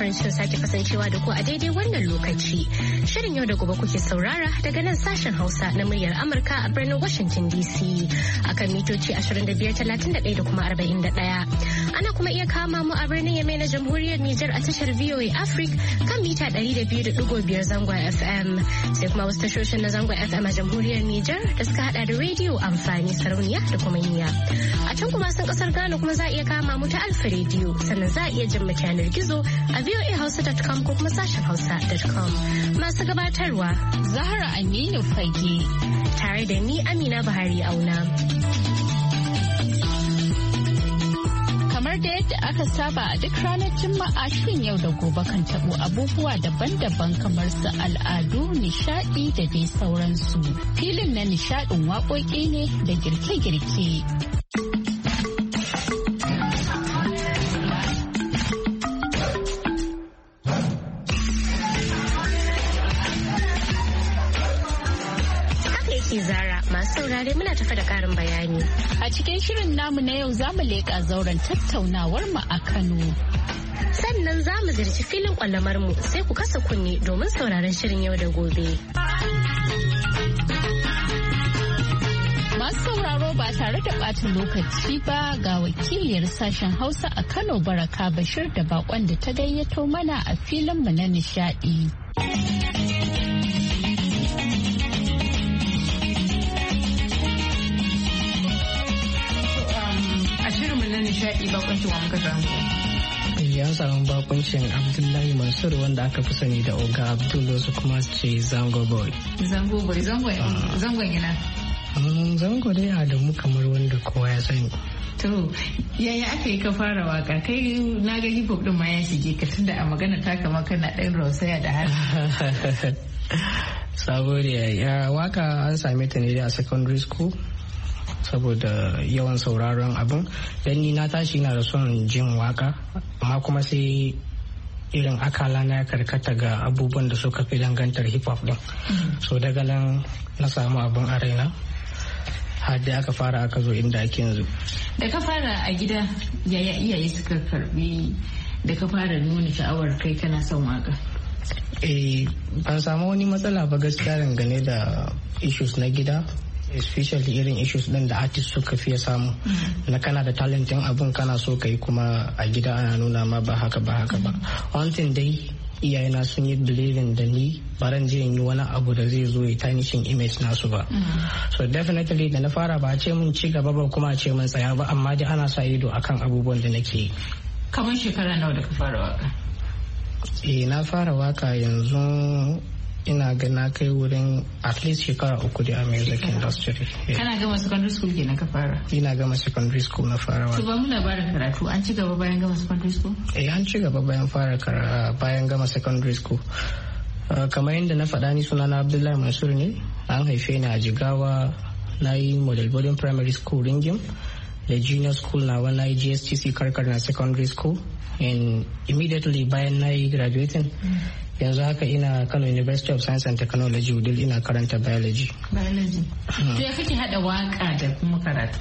marancin sake kasancewa da ku a daidai wannan lokaci. Shirin yau da gobe kuke saurara daga nan sashen Hausa na muryar Amurka a birnin Washington DC akan mitoci 2531 da kuma 41. Ana kuma iya kama mu a birnin Yamai na Jamhuriyar Nijar a tashar VOA Africa kan mita 200.5 zangon FM. Sai kuma wasu tashoshin na zangon FM a Jamhuriyar Nijar da suka hada da rediyo amfani sarauniya da kuma niya. A can kuma sun kasar Ghana kuma za a iya kama mu ta Alfa rediyo sannan za a iya jin mu yanar gizo a voahausa.com ko kuma sashen hausa.com. Masu gabatarwa Zahra Aminu Fage tare da ni Amina Buhari Auna. Kamar da yadda aka saba a duk ranar Juma'a shirin yau da gobe kan tabo abubuwa daban-daban kamar su al'adu, nishadi da dai sauransu. Filin na nishadin waƙoƙi ne da girke-girke. Zara masu saurare muna tafa da karin bayani. A cikin shirin namu na yau zamu leƙa zauren tattaunawar mu a Kano. Sannan za mu ziyarci filin kwallamar mu sai ku kasa kunne domin sauraron shirin yau da gobe. Masu sauraro ba tare da ɓata lokaci ba ga wakiliyar sashen Hausa a Kano Baraka Bashir da bakon da ta gayyato mana a filin mu na nishadi. Nishadi bakuncin wa muka samu. Ya samu bakuncin Abdullahi Mansur wanda aka fi sani da Oga Abdul wasu kuma ce Zango Boy. Zango Boy, zangon yana? Zango dai Adamu kamar wanda kowa ya sani. To, yaya aka yi ka fara waka? Kai na ga hip hop din ma ya shige ka tunda a magana ta kama kana ɗan rausaya da har. Saboda ya waka an same ta ne a secondary school. Saboda yawan sauraron abin dan ni na tashi na da son jin waka amma kuma sai irin akala na karkata ga abubuwan da suka fi dangantar hip hop din so daga nan na samu abin a raina har da aka fara aka zo inda ake yanzu. Da ka fara a gida yaya iyaye suka karbi da ka fara nuna sha'awar kai kana son waka? Ban samu wani matsala ba gaskiya dangane da issues na gida, especially irin issues din da artist suka fiye samu na kana da talentin abun kana so kai kuma a gida ana nuna ma ba haka ba. One thing dai iyayena sun yi believing da ni baran je yi wani abu da zai zo ya tarnishin image nasu ba. So definitely da na fara ba a ce mun ci gaba ba kuma a ce mun tsaya ba amma dai ana sa ido akan abubuwan da nake yi. Kamar shekara nawa da ka fara waka? Na fara waka yanzu ina ga na kai wurin at least shekara 3 da a music industry. Kana gama secondary school kenan ka fara? Ina gama secondary school na fara waka. To ba mu labarin karatu an ci gaba bayan gama secondary school? An ci gaba bayan gama secondary school. Kamar yadda na faɗa ni sunana Abdullahi Mansur ne, an haife ni a Jigawa, na yi model boarding primary school Ringim da junior school na wani GSTC Karkar na secondary school and immediately bayan na yi graduating yanzu haka ina Kano University of Science and Technology Wudil ina karanta biology. To ya kake hada waka da kuma karatu?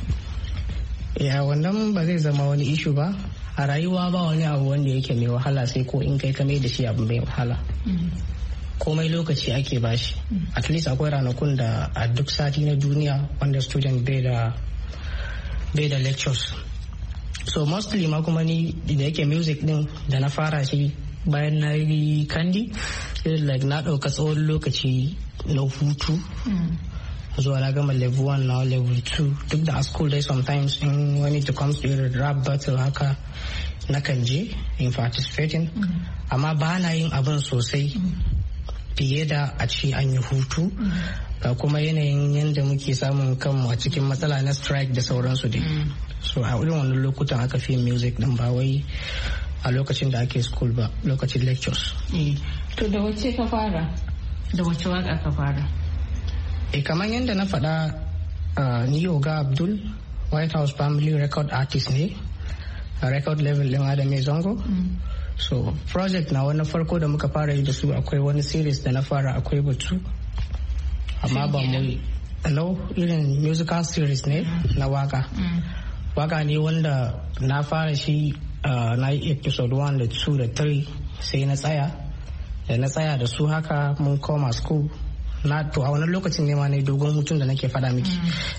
Ya wannan ba zai zama wani issue ba. A rayuwa ba wani abu wanda yake mai wahala sai ko in kai kame da shi abu mai wahala. Komai lokaci ake bashi. At least akwai ranakun da a duk sati na duniya wanda student bai da lectures. So mostly ma kuma ni da yake music din da na fara shi bayan na yi kandi like na ɗauka tsawon lokaci na hutu zuwa na gama level 1 na level 2 duk da a school dai sometimes in when it comes to rap battle haka na kan je in participating amma ba na yin abin sosai fiye da a ce an yi hutu ga kuma yanayin yadda muke samun kanmu a cikin matsala na strike da sauransu dai so a irin wannan lokutan aka fi music din ba wai a lokacin da ake school ba lokacin lectures. To da wacce ka fara? Da wacce waka ka fara? Kamar yadda na faɗa ni Oga Abdul White House Family Record Artist ne a record level ɗin Adam Zango. So project na wani farko da muka fara yi da su akwai wani series da na fara akwai batu amma ba mu irin musical series ne na waka. Waka ne wanda na fara shi na yi episode 1 da 2 da 3 sai na tsaya da su haka mun koma school to a wannan lokacin ne ma na dogon hutun da nake faɗa miki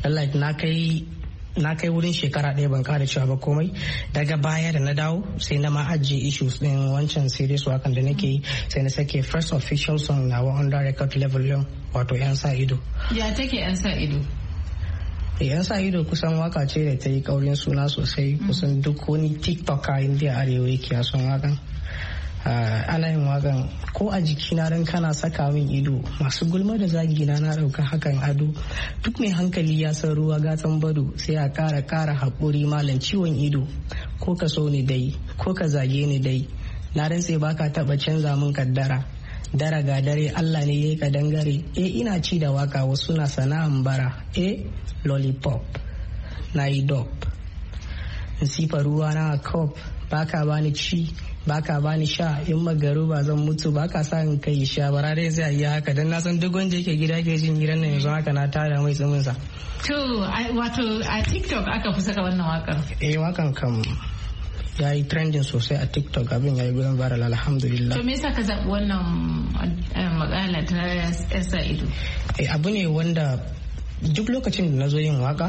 na kai wurin shekara ɗaya ban ƙara cewa ba komai. Daga baya da na dawo sai na ma ajiye issues ɗin wancan series wakan da nake yi, sai na sake first official song na under record level yau, wato yan sa ido. Ya take yan sa ido? Yan sa ido kusan waka ce da ta yi kaurin suna sosai, kusan duk wani tiktoker inda arewa yake son wakan. Ana yin wakan ko a jikina dan kana saka min ido, masu gulma da zagina na dauka hakan ado, duk mai hankali ya san ruwa gatan bado, sai a kara haƙuri malam ciwon ido, ko ka so ni dai ko ka zage ni dai, na dan sai baka taba canza min kaddara, dara ga dare Allah ne yayi ka dangare, ina ci da waka wasu na sana'an bara, lollipop na yi dop, sifa ruwa na cup, baka bani ci baka bani sha, in magaru ba zan mutu baka sa in kai sha, bara dai zai yi haka dan na san duk wanda yake gida ke jin gidan nan yanzu haka na tada mai tsumin sa. To wato a TikTok aka fi saka wannan wakar? Wakan kam ya yi trending sosai a TikTok, abin ya yi gudan viral alhamdulillah. To me yasa ka zaɓi wannan magana ta yasa ido? Abu ne wanda duk lokacin da na zo yin waka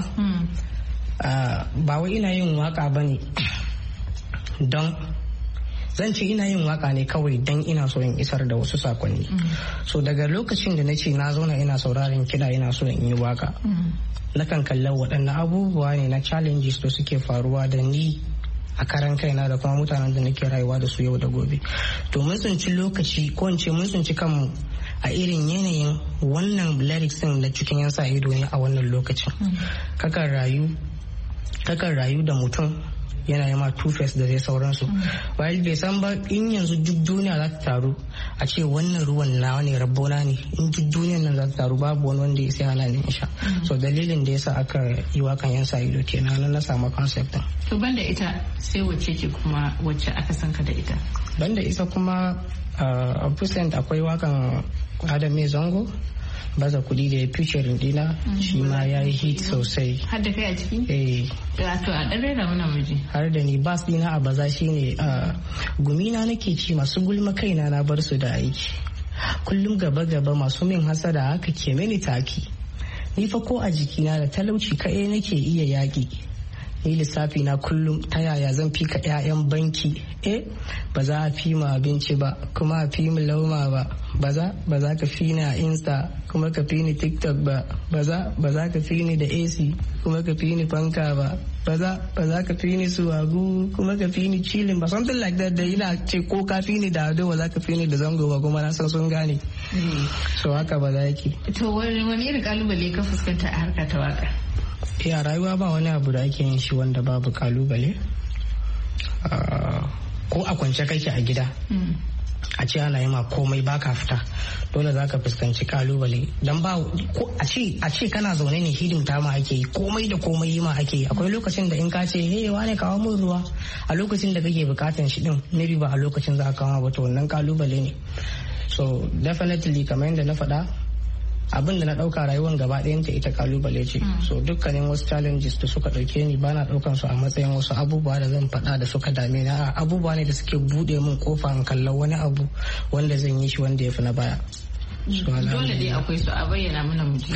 ba wai ina yin waka bane don zan ce ina yin waka ne kawai dan ina so in isar da wasu sakonni. So daga lokacin da na ce na zauna ina sauraron kiɗa ina so in yi waka, nakan kalla waɗannan abubuwa ne na challenges da suke faruwa da ni a karan kaina da kuma mutanen da nake rayuwa da su yau da gobe. To mun tsinci lokaci ko in ce mun tsinci kanmu a irin yanayin wannan lyrics din na cikin yan sa ido ne a wannan lokacin. Kakan rayu da mutum yana yi ma two-face da zai sauransu, while bai san ba in yanzu duk duniya za ta taru a ce wannan ruwan nawa ne rabbona ne, in duk duniyan nan za ta taru babu wani wanda ya sai hana ni sha. So dalilin da yasa aka yi wakan yan sa ido kenan na samu concept din. To banda ita sai wacce ce kuma wacce aka san ka da ita? Banda ita kuma a percent akwai wakan Adam Mai Zango baza kudi da ya featuring dina, shi ma ya yi hit sosai. Har da kai a ciki? To a ɗan rera mana miji. Har da ni bas dina a baza shine gumina nake ci masu gulma kaina na bar su da aiki. Kullum gaba masu min hasada haka ke mini taki. Ni fa ko a jikina da talauci kaɗai nake iya yaƙi. Ni lissafi na kullum ta yaya zan fika 'ya'yan banki, ba za a fi mu abinci ba kuma a fi mu lauma ba za ka fi ni a insta kuma ka fi ni tiktok ba za ka fi ni da AC kuma ka fi ni fanka ba za ka fi ni suwagu kuma ka fi ni chilling ba, something like that da ina ce ko ka fi ni da ado ba za ka fi ni da zango ba, kuma na san sun gane. So haka ba za ki. To wani irin kalubale ka fuskanta a harkar ta waka? A rayuwa ba wani abu da ake yin shi wanda babu kalubale. Ko a kwance kake a gida a ce ana yi ma komai baka fita, dole za ka fuskanci kalubale. Dan ba a ce kana zaune ne hidimta ma ake yi, komai da komai yi ma ake yi. Akwai lokacin da in ka ce hey wane kawo min ruwa, a lokacin da kake bukatan shi din maybe ba a lokacin za ka kawo ba, to wannan kalubale ne. So definitely kamar yadda na faɗa, abin da na ɗauka rayuwar gaba ɗayanta ita kalubale ce. So dukkanin wasu challenges da suka ɗauke ni bana ɗaukan su a matsayin wasu abubuwa da zan faɗa da suka dame ni, abubuwa ne da suke buɗe min kofa in kalla wani abu wanda zan yi shi wanda ya fi na baya. Dole dai akwai su, a bayyana mana muji.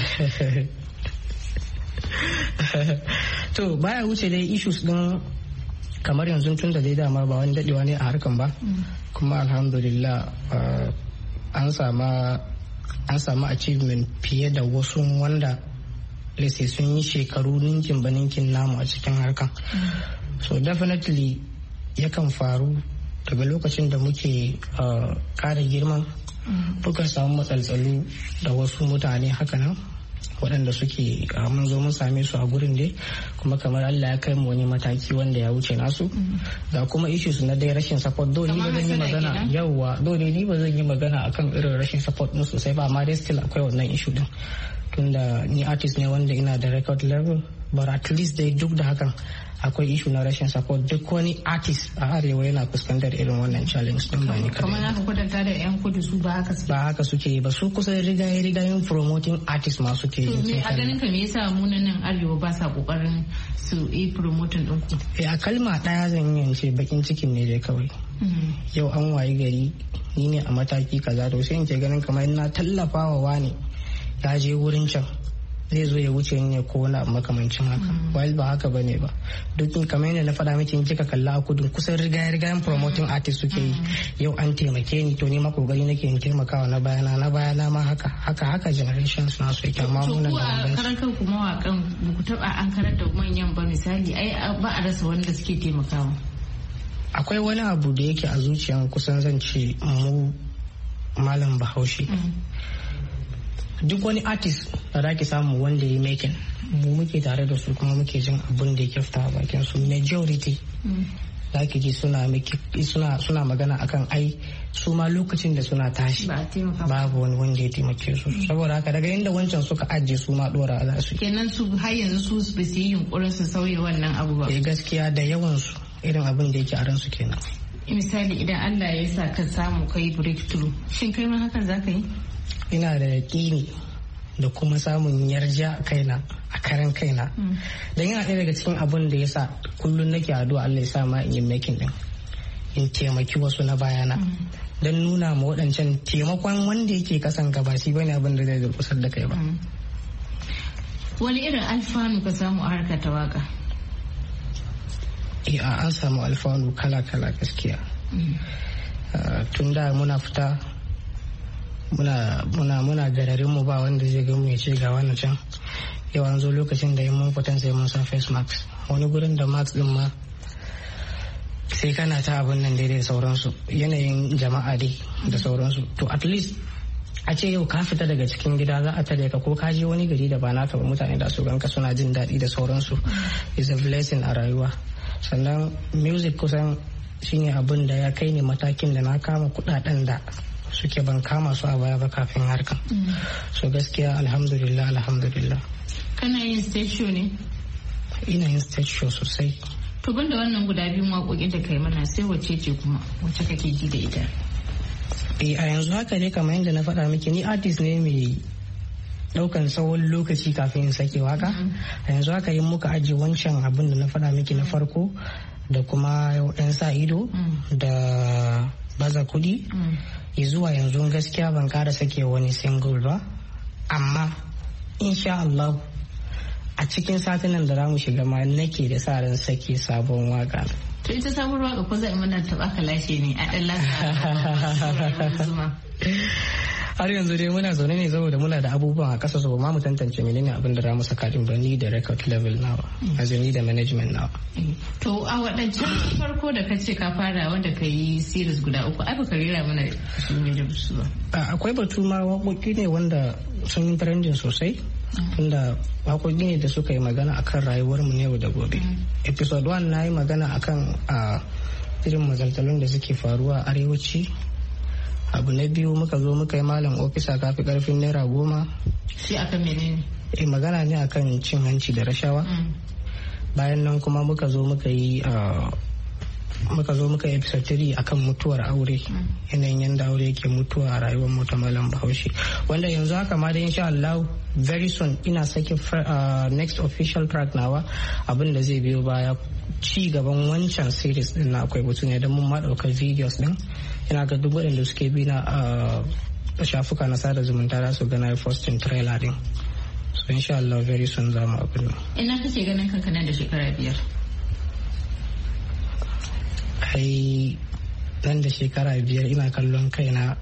To baya wuce dai issues din kamar yanzu tun da dai dama ba wani daɗewa ne a harkan ba, kuma alhamdulillah an samu achievement fiye da wasu wanda lese sun yi shekaru ninkin ba ninkin namu a cikin harkan. So definitely yakan faru daga lokacin da muke kara girman, mukan samu matsaltsalu da wasu mutane hakanan waɗanda suke mun zo mun same su a gurin dai, kuma kamar Allah ya kai mu wani mataki wanda ya wuce nasu. Da kuma issues na dai rashin support, dole ni ba zan yi magana akan irin rashin support din sosai ba, amma dai still akwai wannan issue din, tunda ni artist ne wanda ina da record level, but at least dai duk da hakan akwai issue na rashin support. Duk wani artist a arewa yana fuskantar irin wannan challenge din, ba ni kadai. Kamar haka kwatanta da yan kudu, su ba haka suke yi ba, su kusa rigayen promoting artist ma suke yi. To me a ganin ka me yasa mu nan arewa ba sa kokarin su yi promoting din ku? A kalma daya zan yi ce bakin cikin ne dai kawai. yau an wayi gari ni ne a mataki kaza to sai in ke ganin kamar na tallafawa wani ya je wurin can zai zo ya wuce ne ko wani abu makamancin haka while ba haka bane ba duk kamar yadda na faɗa miki kika kalla a kudin kusan rigayen promoting artist suke yi yau an taimake ni to ni ma kokari nake in taimakawa na bayana ma haka generations na su yake amma mun da karan kanku mawakan ku taba an karanta manyan ba misali ai ba a rasa wanda suke taimakawa. Akwai wani abu da yake a zuciyan kusan zan ce mu malam Bahaushe duk wani artist da za ki samu wanda ya making mu muke tare da su kuma muke jin abin da ya fita a bakin su majority za ki ji suna magana akan ai su ma lokacin da suna tashi babu wani wanda ya taimake su saboda haka daga inda wancan suka ajiye su ma dora za su kenan su har yanzu su ba su yi yunkurin su sauya wannan abu ba. Gaskiya da yawan su irin abin da yake a ransu kenan. Misali idan Allah ya sa ka samu kai breakthrough shin kai ma hakan za ka yi? Ina da yaƙini da kuma samun yarja kaina a karan kaina don yana ɗaya daga cikin abin da ya sa kullum nake addu'a Allah ya sa ma in yi making din in taimaki wasu na bayana don nuna ma waɗancan taimakon wanda yake kasan gaba shi bane abin da zai durkusar da kai ba. Wani irin alfanu ka samu a harkar ta waka? An samu alfanu kala-kala gaskiya. Tun da muna fita muna gararin mu ba wanda zai gamu ya ce ga wannan can yau an zo lokacin da yin mun fitan sai mun sa face mask wani gurin da mask din ma sai kana ta abin nan daidai da sauransu yanayin jama'a dai da sauransu to at least a ce yau ka fita daga cikin gida za a tare ka ko ka je wani gari da ba naka ba mutane da su ganka suna jin daɗi da sauransu is a blessing a rayuwa. Sannan music kusan shine abin da ya kai ni matakin da na kama kuɗaɗen da suke ban kama su a baya ba kafin harkan. So gaskiya alhamdulillah. Kana yin stage show ne? Ina yin stage show sosai. To banda wannan guda biyun waƙoƙin da kai mana sai wacce ce kuma wacce kake ji da ita? A yanzu haka ne kamar yadda na faɗa miki ni artist ne mai ɗaukan tsawon lokaci kafin in sake waka. A yanzu haka yin muka ajiye wancan abin da na faɗa miki na farko da kuma yan sa ido da baza kuɗi. Zuwa yanzu gaskiya ban kara sake wani single ba amma insha Allah a cikin satinan da za mu shiga ma nake da sa ran sake sabon waka. To ita sabon waka ko zai mana taba ka lashe ne a dan lasa har yanzu dai muna zaune ne saboda muna da abubuwan a ƙasa so ma mu tantance menene abin da za mu saka din ba ni da record level nawa azumi da management nawa. To a waɗancan farko da kace ka fara wanda ka yi series guda uku ai baka rera mana su ne da su ba. Akwai batu ma waƙoƙi ne wanda sun yi trending sosai tunda waƙoƙi ne da suka yi magana akan rayuwar mu ne yau da gobe. Episode 1 na yi magana akan irin mazaltalun da suke faruwa a arewaci. Abu na biyu muka zo muka yi malam ofisa kafi karfin naira 10. Shi akan menene? Magana ne akan cin hanci da rashawa. Bayan nan kuma muka zo muka yi episode 3 akan mutuwar aure. Yanayin yanda aure yake mutuwa a rayuwar mu ta malam Bahaushe. Wanda yanzu haka ma da insha Allah very soon ina sake next official track nawa abin da zai biyo baya ci gaban wancan series din na akwai batu ne don mun ma daukar videos din. Ina ga duk waɗanda suke bi na shafuka na sada zumunta za su gana posting trailer din. So insha Allah very soon za mu abin. Ina kake ganin kanka nan da shekara 5? Ai nan da shekara 5 ina kallon kaina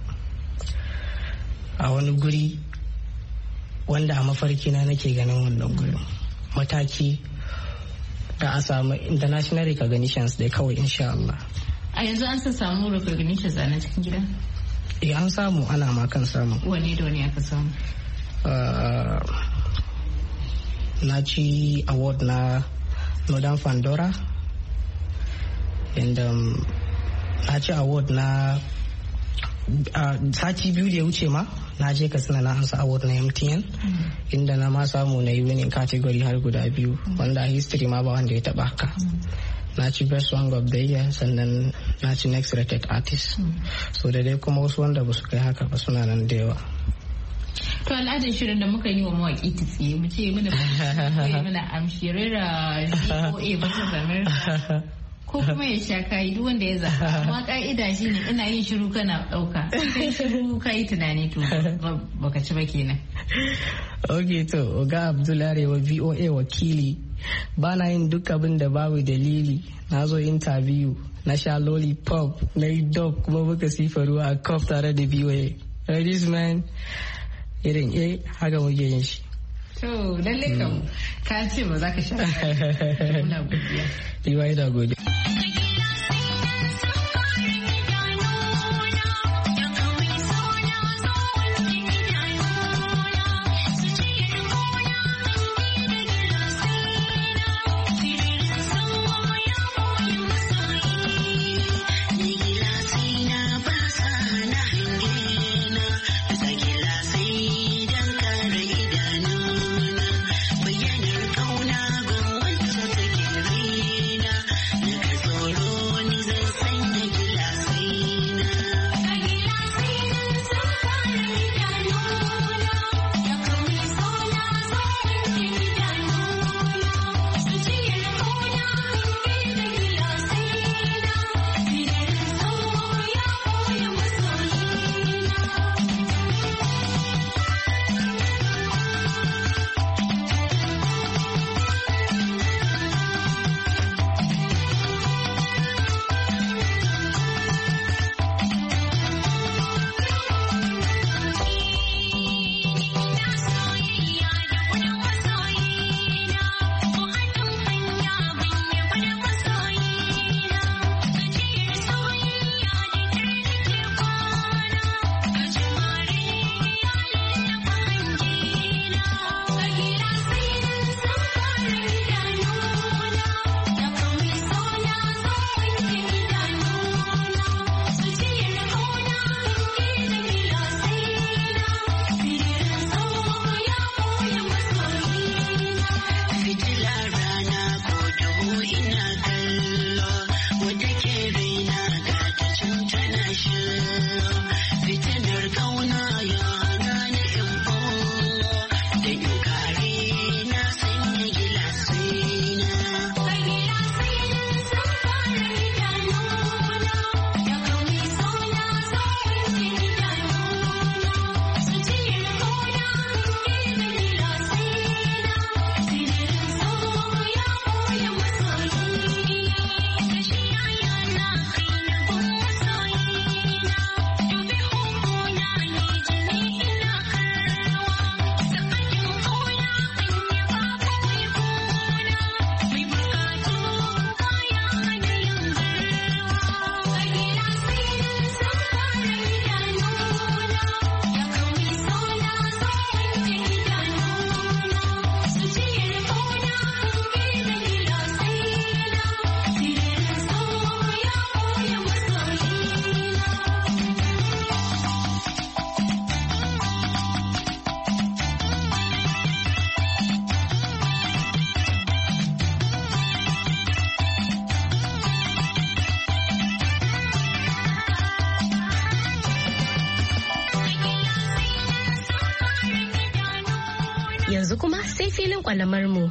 a wani guri wanda a mafarki na nake ganin wannan gurin. Mataki da a samu international recognitions dai kawai insha Allah. A yanzu an samu recognitions a nan cikin gida? An samu ana ma kan samu. Wani da wani aka samu? Na ci award na Northern Pandora and na ci award na sati 2 da ya wuce ma na je Katsina na ansa award na MTN inda na ma samu na yi winning category har guda 2 wanda a history ma ba wanda ya taba haka. Na ci best song of the year sannan na ci next rated artist. So da dai kuma wasu wanda ba su kai haka ba suna nan da yawa. To al'adar shirin da muka yi wa mawaƙi ta tsaye mu ce muna amshi rera VOA versus America ko kuma ya sha kayi duk wanda ya zaba amma ka'ida shine ina yin shiru kana dauka kai shiru kai tunani to baka ci ba kenan. Okay, to Oga Abdullahi wa VOA wakili ba na yin duk abin da babu dalili. Na zo interview na sha lollipop na yi dub kuma muka sifa ruwa a cup tare da VOA. Ladies man irin haka muke yin shi. To lalle kam ka ce ba za ka sha muna godiya. Iwa ina godiya. Yanzu kuma sai filin kwalamar mu.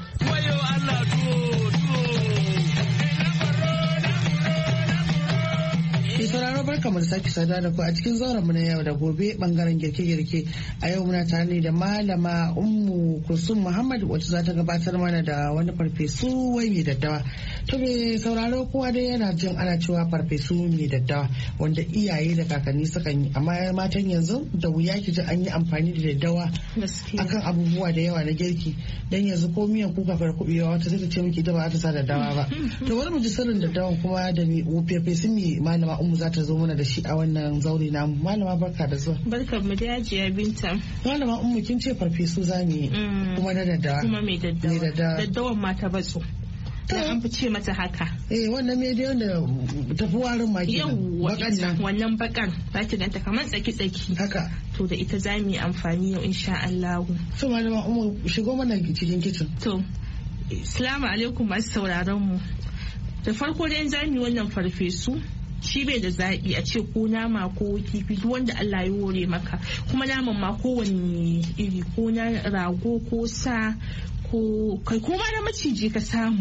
sauraro barkamu da sake sada da ku a cikin zauren mu na yau da gobe bangaren girke-girke. A yau muna tare ne da malama Ummu Kulsum Muhammad wacce za ta gabatar mana da wani farfesu wai mai daddawa. To me sauraro kowa dai yana jin ana cewa farfesu mai daddawa wanda iyaye da kakanni sukan yi, amma matan yanzu da wuya ki ji an yi amfani da daddawa akan abubuwa da yawa na girki. Dan yanzu ko miyan kuka kubewa wata sai ta ce miki da ba ta sa daddawa ba. To bari mu ji sirrin daddawan kuma da ni farfesu mai malama Ummu za ta zo mana da shi a wannan zaure namu. Malama barka da zuwa. Barkar mu da Hajiya Binta. Malama Ummu kin ce farfesu za mu yi kuma na daddawa. Kuma mai daddawa. Daddawan ma ta batso. Da an fi ce mata haka. Wannan me dai wanda tafi warin maki. Bakan nan. Wannan bakan za ki ganta kamar tsaki-tsaki. Haka. To da ita za mu yi amfani yau insha Allah. So malama Ummu shigo mana cikin kicin. To. Assalamu alaikum masu sauraron mu. Da farko dai za mu yi wannan farfesu. Shi bai da zaɓi a ce ko nama ko kifi duk wanda Allah ya hore maka, kuma naman ma kowanne iri, ko na rago ko sa ko kai ko ma na maciji ka samu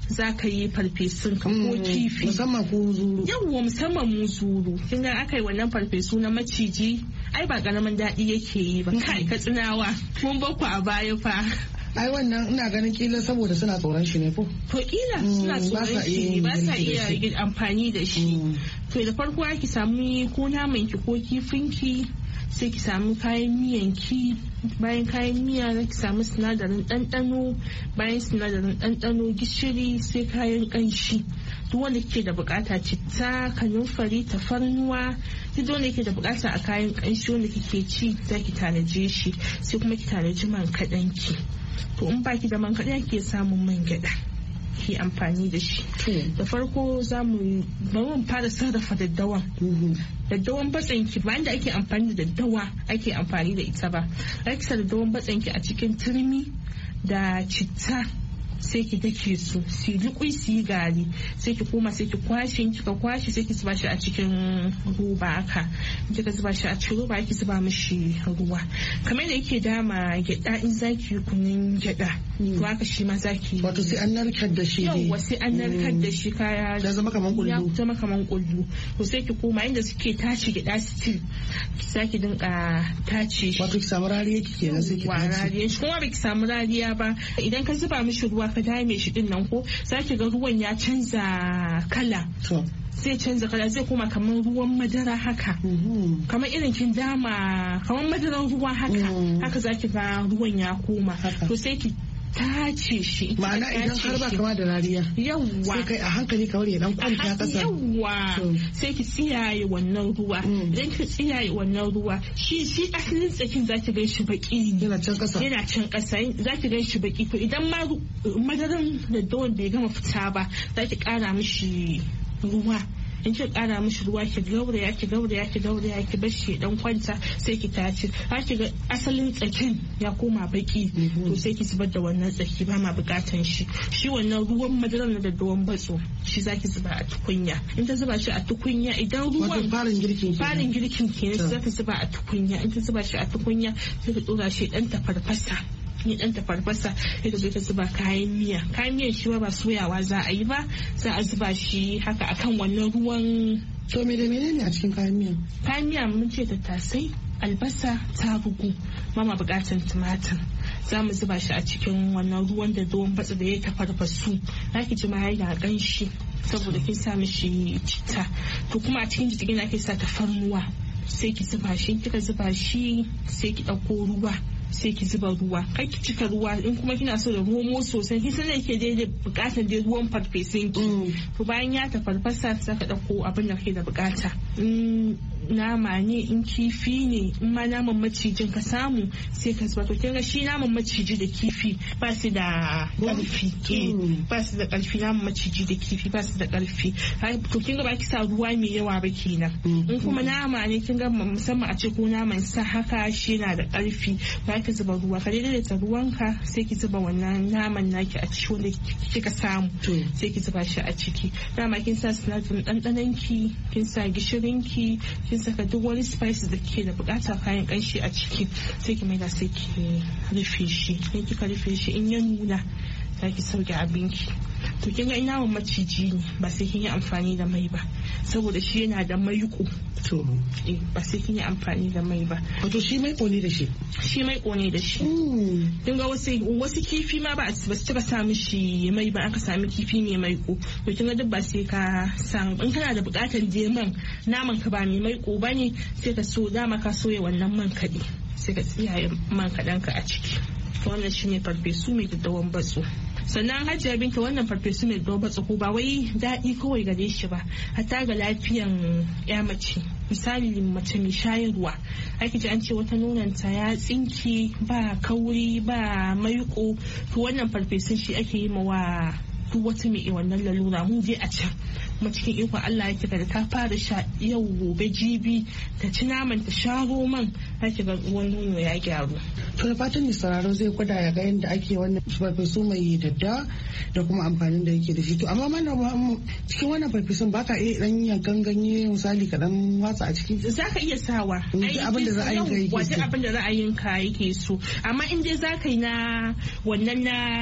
za ka yi farfesun ka ko kifi musamman ko zuru. Yawwa musamman mu zuru kin ga aka yi wannan farfesu na maciji ai ba karamin daɗi yake yi ba. Kai ka tsinawa mun bakku a baya fa. Ai wannan ina ganin kila saboda suna tsoron shi ne ko? To kila suna tsoron shi ba sa iya amfani da shi. To da farko ki samu ko naman ki ko kifin ki sai ki samu kayan miyan ki, bayan kayan miya za ki samu sinadarin ɗanɗano, bayan sinadarin ɗanɗano gishiri sai kayan ƙanshi duk wanda kike da bukata, citta, kanumfari, tafarnuwa, duk wanda kike da bukata a kayan ƙanshi wanda kike ci za ki tanaje shi, sai kuma ki tanaji man kaɗan ki. To in baki da man kaɗan ki samun man gyaɗa ki amfani da shi. Da farko za mu fara sarrafa daddawan. Daddawan batsanki ba inda ake amfani da daddawa ake amfani da ita ba. Ake sa daddawan batsanki a cikin turmi da citta sai ki dake su liƙui su yi gari, sai ki koma sai ki kwashe, kika kwashe sai ki zuba shi a cikin roba haka. Kika zuba shi a cikin roba ki zuba mishi ruwa kamar da yake dama gyada in zaki yi kunun gyada to haka shi ma zaki. Wato sai an narkar da shi. Yawwa sai an narkar da shi kaya da zama kaman kullu. Ya zama kaman kullu. To sai ki koma inda suke tace gyada still zaki dinka tace shi. Wato ki samu rariya kike kenan sai ki tace. Rariya shi kuma ba ki samu rariya ba idan ka zuba mishi ruwa ka dame shi din nan ko zaki ga ruwan ya canza kala. Zai canza kala zai koma kamar ruwan madara haka. Kamar irin kin dama kamar madaran ruwa haka zaki ga ruwan ya koma. To sai ki tace shi. Ma'ana idan har ba kama da rariya. Yawwa. Sai kai a hankali kawai ya dan kwanta kasa. Yawwa. Sai ki tsiyaye wannan ruwa. Idan ki tsiyaye wannan ruwa shi asalin tsakin zaki gan shi baki ne. Yana can kasa. Yana can kasa zaki gan shi baki. To idan ma madaran da dawon bai gama fita ba zaki kara mishi ruwa. In ki kara mishi ruwa ki gauraya ki bar shi dan kwanta sai ki tace har ki ga asalin tsakin ya koma baki to sai ki zubar da wannan tsaki ba ma bukatan shi wannan ruwan madarar na daddawan batso shi zaki zuba a tukunya. In ta zuba shi a tukunya idan ruwan farin girkin kenan zaki zuba a tukunya. In ta zuba shi a tukunya sai ki dora shi dan tafarfasa. Ni dan tafarfasa sai zai ta zuba kayan miyan shi ba soyawa za a yi ba, za a zuba shi haka akan wannan ruwan. To me da menene a cikin kayan miya mun ce tattasai, albasa, tarugu, mama bukatan tumatir. Za mu zuba shi a cikin wannan ruwan da ruwan batsa da ya tafarfasu. Zaki ji ma yana ganshi saboda kin sa mishi citta. To kuma a cikin jikin ake sa tafarnuwa. Sai ki zuba shi, kika zuba shi sai ki dauko ruwa. Sai ki zuba ruwa, kai ki cika ruwa. In kuma kina so da romo sosai kin san yake daidai bukatar da ruwan farfesun ki. To bayan ya tafarfasa sai ka dauko abin da kake da bukata. Nama ne, in kifi ne, in ma naman macijin ka samu sai ka zuba. To kin ga shi naman maciji da kifi ba su da karfi. Ba su da karfi naman maciji da kifi ba su da karfi. To kin ga ba ki sa ruwa mai yawa ba kenan. In kuma nama ne kin ga musamman a ce ko naman sa haka shi yana da karfi. Ba ki zuba ruwa ka daidaita ruwanka sai ki zuba wannan naman naki a ciki wanda kika samu sai ki zuba shi a ciki. Dama kin sa sinadarin ɗanɗanon ki, kin sa gishirin ki, kin saka duk wani spices da kike da bukata kayan kanshi a ciki sai ki maida sai ki rufe shi. In kika rufe shi in ya nuna za ki sauke abinki. To kin ga ina naman maciji ne ba sai kin yi amfani da mai ba saboda shi yana da maiko. To ba sai kin yi amfani da mai ba. Wato shi mai kone da shi. Shi mai kone da shi. Kin ga wasu kifi ma ba su cika sa mishi mai ba, aka sami kifi mai maiko. To kin ga duk ba sai ka san in kana da bukatar jeman naman ka ba mai maiko bane sai ka so dama ka soya wannan man kaɗi sai ka tsiyaye man kaɗan ka a ciki. Wannan shine farfesu mai daddawan batso. Sannan Hajiya Binta wannan farfesu mai daddawan batso ko ba wai daɗi kawai gare shi ba, hatta ga lafiyan ya mace. Misali mace mai shayarwa ake ji an ce wata nonanta ya tsinke ba kauri ba maiko, to wannan farfesun shi ake yi wa duk wata mai wannan lalura. Mu je a can kuma cikin ikon Allah yake da ta fara sha yau gobe jibi ta ci naman ta sha roman ake ga ruwan nono ya gyaru. To da fatan mai sauraro zai gwada ya ga yadda ake wannan farfesu mai dadda da kuma amfanin da yake da shi. To amma mana cikin wannan farfesun baka iya dan yankan ganye misali ka dan watsa a ciki. Zaka iya sawa. Abin da ra'ayinka yake so. Amma in dai zaka yi na wannan na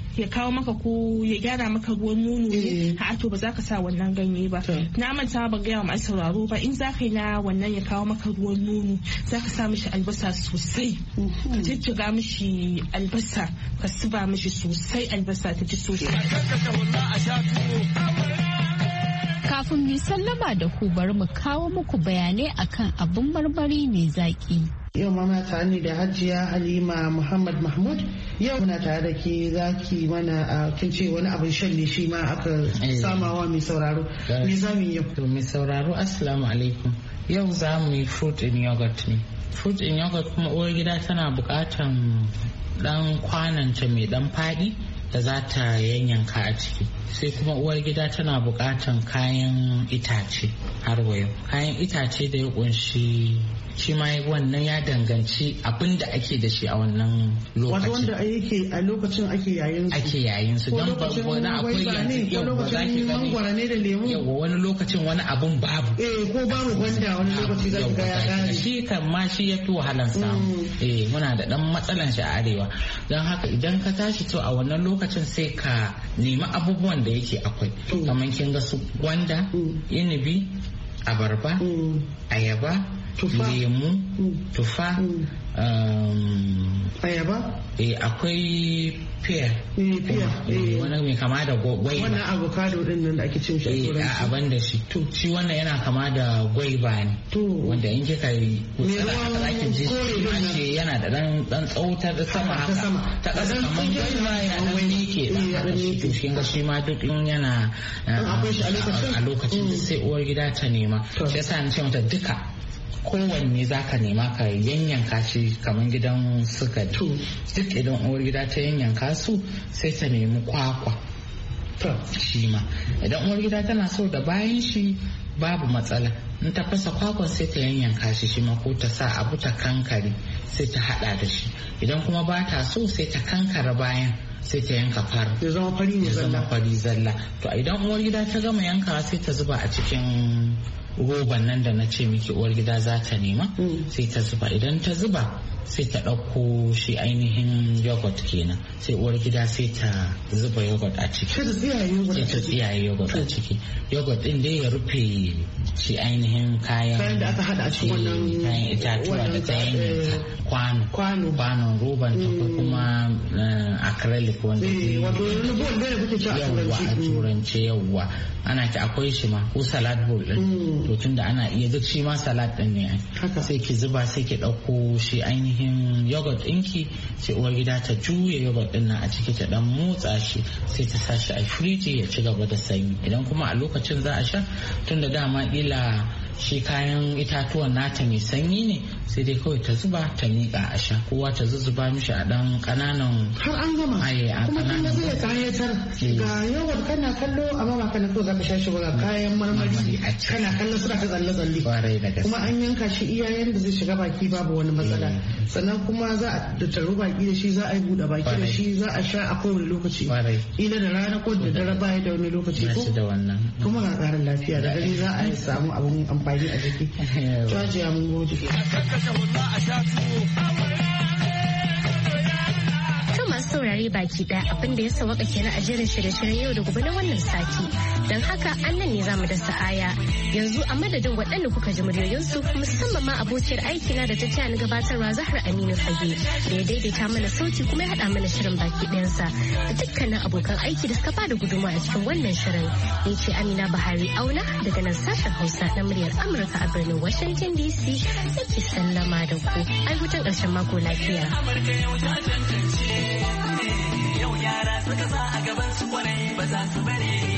ya kawo maka ko ya gyara maka ruwan nono ne a to ba za ka sa wannan ganye ba. Na manta ban gaya wa masu sauraro ba, in za ka yi na wannan ya kawo maka ruwan nono za ka sa mishi albasa sosai, ka jijjiga mishi albasa, ka zuba mishi sosai albasa ta ji sosai. Kafin mu sallama da ku bari mu kawo muku bayanai akan abin marmari mai zaki. Yau mama tare ne da Hajiya Halima Muhammad Mahmud. Yau muna tare da ke zaki mana kin ce wani abin shan ne shi ma aka samawa mai sauraro. Me za mu yi yau? To mai sauraro assalamu alaikum. Yau za mu yi fruit in yogurt ne. Fruit in yogurt kuma uwar gida tana bukatan dan kwananta mai dan fadi da za ta yanyanka a ciki. Sai kuma uwar gida tana bukatan kayan itace har wayo. Kayan itace da ya kunshi shi ma wannan ya danganci abin da ake da shi a wannan lokacin. Wato wanda yake a lokacin ake yayin su. Ake yayin su don wani akwai yanzu yau ba za ki gani. Mangwara ne da lemu. Yau wani lokacin wani abun babu. Ko babu gwanda wani lokaci za ga ya gane. Shi kan ma shi ya fi wahalan samu. Muna da dan matsalan shi a arewa. Don haka idan ka tashi to a wannan lokacin sai ka nemi abubuwan da yake akwai. Kamar kin ga su gwanda, inibi, abarba, ayaba, lemu, tufa, ayaba, akwai pear, wani mai kama da gwaiba, wannan avocado din nan da ake cin shi a abin da shi to shi wannan yana kama da gwaiba ne wanda in kika yi kutsala haka zaki ji shi yana da dan tsautar da sama haka ta kasa kaman gwaiba ya dan mike dan shi to shi ga shi ma duk in yana a lokacin sai uwar gida ta nema shi yasa ni ce mata duka kowanne za ka nema ka yanyanka shi kamar gidan suka duk idan uwar gida ta yanyanka su sai ta nemi kwakwa shi ma idan uwar gida tana so da bayan shi babu matsala in ta fasa kwakwan sai ta yanyanka shi ma ko ta sa abu ta kankare sai ta hada da shi idan kuma ba ta so sai ta kankara bayan sai ta yanka fara ya zama fari zalla to idan uwar gida ta gama yankawa sai ta zuba a cikin roban nan da na ce miki uwar gida za ta nema sai ta zuba idan ta zuba sai ta ɗauko shi ainihin yogurt kenan sai uwar gida sai ta zuba yogurt a ciki sai ta tsiyaye yogurt a ciki yogurt din dai ya rufe shi ainihin kayan da aka hada a cikin wannan kayan itatuwa da ta yanyanka kwanon roban ta ko kuma acrylic wanda yawwa a turance yawwa ana ki akwai shi ma ko salad bowl din to tunda ana iya duk shi ma salad din ne sai ki zuba sai ki ɗauko shi ainihin yogurt ɗinki sai uwar gida ta juya yogurt ɗin nan a ciki ta dan motsa shi sai ta sa shi a firiji ya ci gaba da sanyi idan kuma a lokacin za a sha tunda dama ila shi kayan itatuwan nata mai sanyi ne sai dai kawai ta zuba ta miƙa a sha kowa ta zuzzuba mishi a dan ƙananan har an gama kuma kin ga zai kayatar ga yogurt kana kallo amma ba kana so zaka sha shi ba kayan marmari kana kallo suna ta tsalle kuma an yanka shi iyayen da zai shiga baki babu wani matsala sannan kuma za a tattaru baki da shi za a yi buɗe baki da shi za a sha a kowane lokaci ila da rana ko da dare baya da wani lokaci ko kuma ga ƙarin lafiya da gani za a samu abun amfani a jiki. Jajiya mun gode. saurare baki daya abin da ya sawaka kenan a jerin shirye-shiryen yau da gobe na wannan sati don haka an nan ne zamu dasa aya yanzu a madadin waɗanda kuka ji muryoyinsu musamman ma abokiyar aiki na da ta taya ni gabatarwa Zahra Aminu Fage da ya daidaita mana sauti kuma ya haɗa mana shirin baki ɗayansa da dukkanin abokan aiki da suka bada gudunmawa a cikin wannan shirin ni ce Amina Bahari Auna daga nan sashen Hausa na muryar Amurka a birnin Washington DC nake sallama da ku ai hutun ƙarshen mako lafiya. Yau yara suka sa a gaban su kwarai ba za su bare